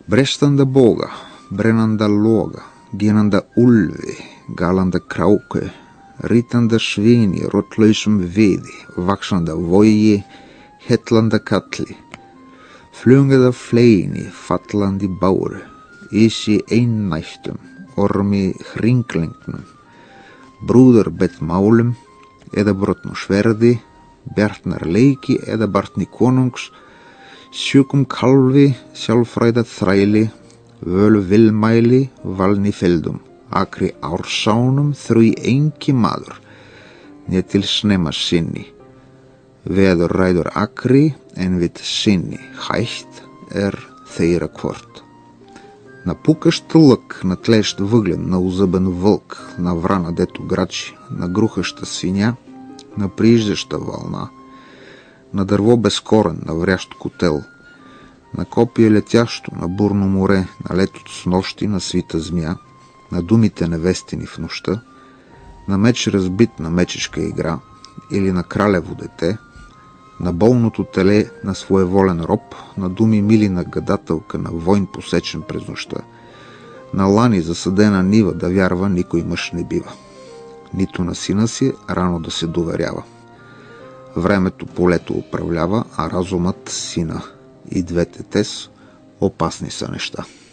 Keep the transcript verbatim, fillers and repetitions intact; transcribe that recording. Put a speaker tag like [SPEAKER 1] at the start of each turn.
[SPEAKER 1] Brestande båga, brännande låga, ginande ulvi, galande krauke, ritande svini, rottlösum vidi, vaxande vogi, hettlande kalli, flungande fleini, fallandi báru, isi einnæftum, ormi hringlengnum, brúður bett málum, eða brotnu sverði, bjartnar leiki eða bartni konungs, sjúkum kalvi, sjálfræða þræli, völu vilmæli, valni feldum, akri ársánum, þrjú engi maður, né til snemma sinni. Veður ræður akri, en við sinni, hætt er þeirra hvort. На пукащ лък, на тлещ въглен, на озъбен вълк, на врана дето грачи, на грухаща свиня, на прииждаща вълна, на дърво безкорен, на врящ котел, на копие летящо, на бурно море, на летото с нощи, на свита змия, на думите невестини в нощта, на меч разбит, на мечешка игра, или на кралево дете, на болното теле, на своеволен роб, на думи мили на гадателка, на войн посечен през нощта, на лани засадена нива да вярва никой мъж не бива, нито на сина си рано да се доверява. Времето полето управлява, а разумът сина. И двете тез опасни са неща.